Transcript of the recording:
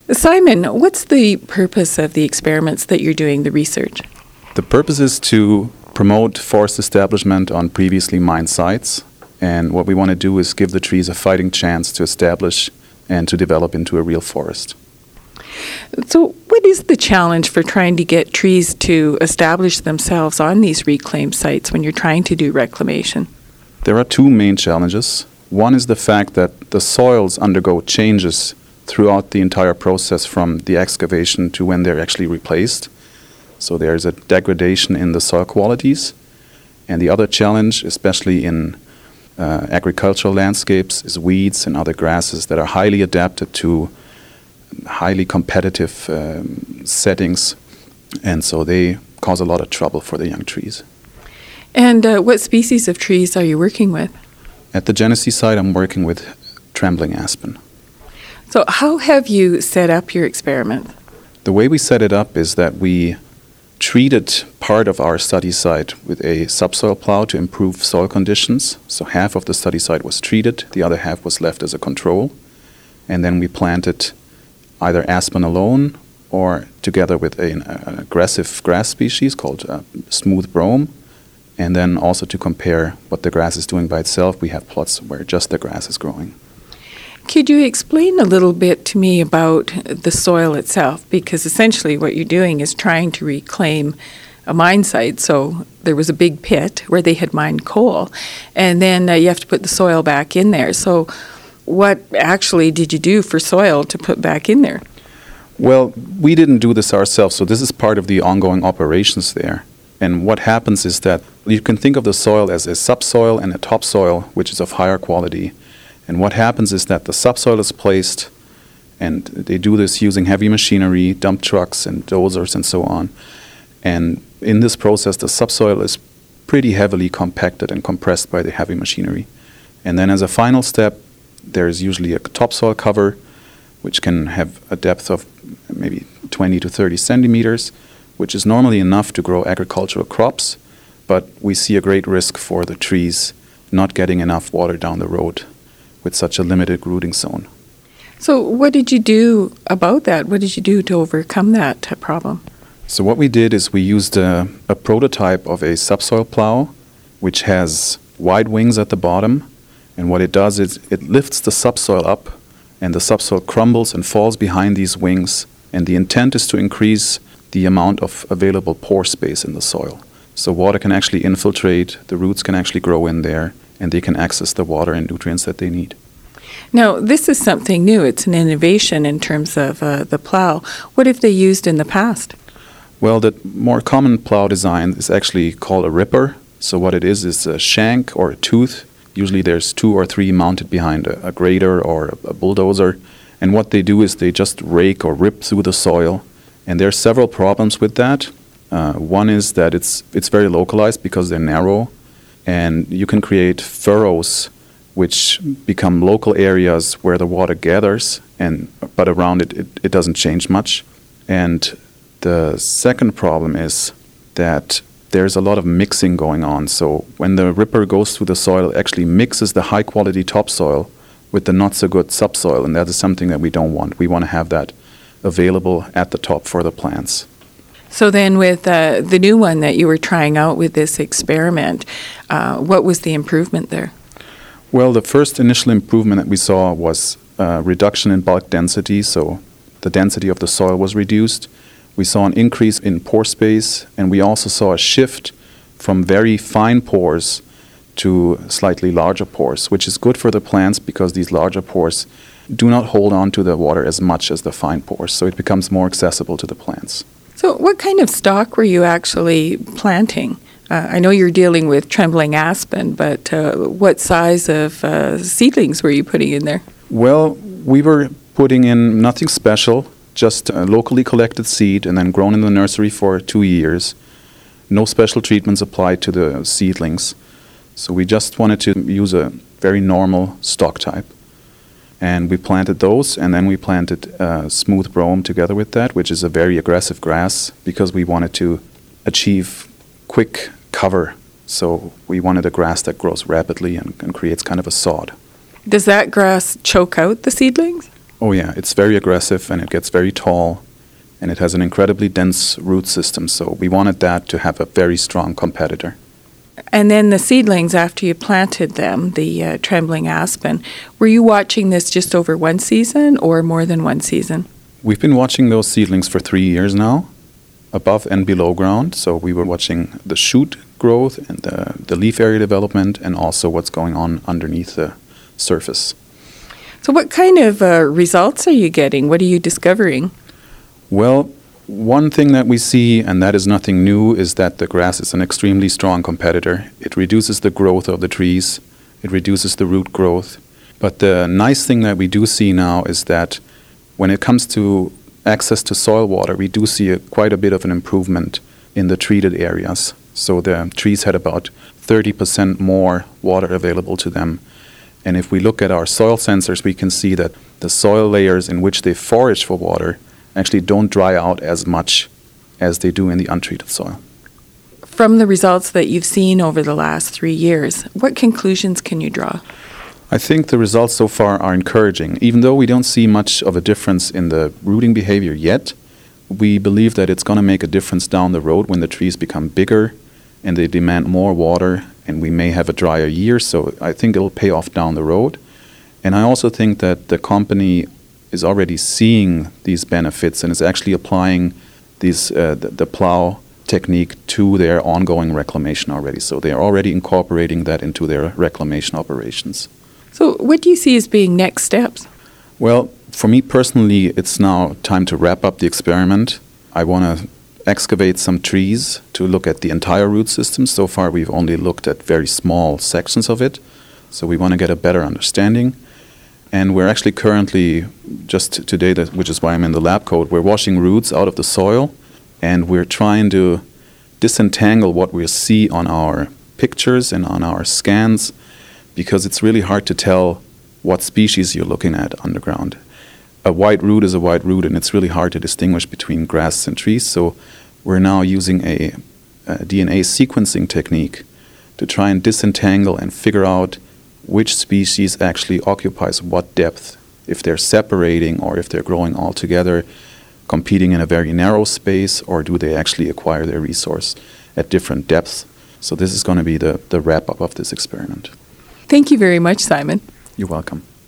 Simon, what's the purpose of the experiments that you're doing, the research? The purpose is to promote forest establishment on previously mined sites. And what we want to do is give the trees a fighting chance to establish and to develop into a real forest. So what is the challenge for trying to get trees to establish themselves on these reclaimed sites when you're trying to do reclamation? There are two main challenges. One is the fact that the soils undergo changes throughout the entire process from the excavation to when they're actually replaced. So there's a degradation in the soil qualities. And the other challenge, especially in agricultural landscapes, is weeds and other grasses that are highly adapted to highly competitive settings, and so they cause a lot of trouble for the young trees. And what species of trees are you working with? At the Genesee site, I'm working with trembling aspen. So how have you set up your experiment? The way we set it up is that we treated part of our study site with a subsoil plow to improve soil conditions. So half of the study site was treated, the other half was left as a control, and then we planted either aspen alone or together with an aggressive grass species called smooth brome. And then also to compare what the grass is doing by itself, we have plots where just the grass is growing. Could you explain a little bit to me about the soil itself? Because essentially what you're doing is trying to reclaim a mine site. So there was a big pit where they had mined coal, and then you have to put the soil back in there. So what actually did you do for soil to put back in there? Well, we didn't do this ourselves, so this is part of the ongoing operations there. And what happens is that you can think of the soil as a subsoil and a topsoil, which is of higher quality. And what happens is that the subsoil is placed, and they do this using heavy machinery, dump trucks and dozers and so on. And in this process, the subsoil is pretty heavily compacted and compressed by the heavy machinery. And then as a final step, there's usually a topsoil cover, which can have a depth of maybe 20 to 30 centimeters, which is normally enough to grow agricultural crops, but we see a great risk for the trees not getting enough water down the road with such a limited rooting zone. So what did you do about that? What did you do to overcome that problem? So what we did is we used a prototype of a subsoil plow, which has wide wings at the bottom. And what it does is it lifts the subsoil up, and the subsoil crumbles and falls behind these wings. And the intent is to increase the amount of available pore space in the soil. So water can actually infiltrate, the roots can actually grow in there, and they can access the water and nutrients that they need. Now, this is something new. It's an innovation in terms of the plow. What have they used in the past? Well, the more common plow design is actually called a ripper. So what it is a shank or a tooth. Usually there's 2 or 3 mounted behind a grader or a bulldozer. And what they do is they just rake or rip through the soil. And there are several problems with that. One is that it's very localized because they're narrow. And you can create furrows which become local areas where the water gathers, but around it doesn't change much. And the second problem is that there's a lot of mixing going on. So when the ripper goes through the soil, it actually mixes the high-quality topsoil with the not-so-good subsoil, and that is something that we don't want. We want to have that available at the top for the plants. So then with the new one that you were trying out with this experiment, what was the improvement there? Well, the first initial improvement that we saw was reduction in bulk density, so the density of the soil was reduced. We saw an increase in pore space, and we also saw a shift from very fine pores to slightly larger pores, which is good for the plants because these larger pores do not hold on to the water as much as the fine pores, so it becomes more accessible to the plants. So what kind of stock were you actually planting? I know you're dealing with trembling aspen, but what size of seedlings were you putting in there? Well, we were putting in nothing special, just locally collected seed and then grown in the nursery for 2 years. No special treatments applied to the seedlings. So we just wanted to use a very normal stock type. And we planted those, and then we planted smooth brome together with that, which is a very aggressive grass, because we wanted to achieve quick cover. So we wanted a grass that grows rapidly and creates kind of a sod. Does that grass choke out the seedlings? Oh yeah, it's very aggressive and it gets very tall and it has an incredibly dense root system. So we wanted that to have a very strong competitor. And then the seedlings, after you planted them, the trembling aspen, were you watching this just over one season or more than one season? We've been watching those seedlings for 3 years now, above and below ground. So we were watching the shoot growth and the leaf area development and also what's going on underneath the surface. So what kind of results are you getting? What are you discovering? Well, one thing that we see, and that is nothing new, is that the grass is an extremely strong competitor. It reduces the growth of the trees. It reduces the root growth. But the nice thing that we do see now is that when it comes to access to soil water, we do see quite a bit of an improvement in the treated areas. So the trees had about 30% more water available to them. And if we look at our soil sensors, we can see that the soil layers in which they forage for water actually don't dry out as much as they do in the untreated soil. From the results that you've seen over the last 3 years, what conclusions can you draw? I think the results so far are encouraging. Even though we don't see much of a difference in the rooting behavior yet, we believe that it's going to make a difference down the road when the trees become bigger and they demand more water and we may have a drier year. So I think it'll pay off down the road. And I also think that the company is already seeing these benefits and is actually applying these the plow technique to their ongoing reclamation already. So they are already incorporating that into their reclamation operations. So what do you see as being next steps? Well, for me personally, it's now time to wrap up the experiment. I want to excavate some trees to look at the entire root system. So far, we've only looked at very small sections of it. So we want to get a better understanding. And we're actually currently, just today, which is why I'm in the lab coat, we're washing roots out of the soil. And we're trying to disentangle what we see on our pictures and on our scans, because it's really hard to tell what species you're looking at underground. A white root is a white root, and it's really hard to distinguish between grass and trees. So we're now using a DNA sequencing technique to try and disentangle and figure out which species actually occupies what depth, if they're separating or if they're growing all together, competing in a very narrow space, or do they actually acquire their resource at different depths. So this is going to be the wrap-up of this experiment. Thank you very much, Simon. You're welcome.